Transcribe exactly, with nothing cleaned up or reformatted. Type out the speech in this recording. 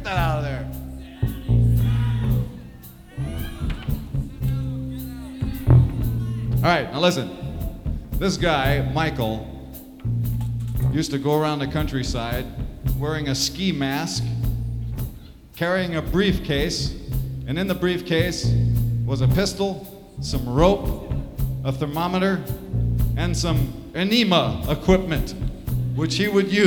that out of there. All right, now listen. This guy, Michael, used to go around the countryside wearing a ski mask, carrying a briefcase, and in the briefcase was a pistol, some rope, a thermometer, and some enema equipment, which he would use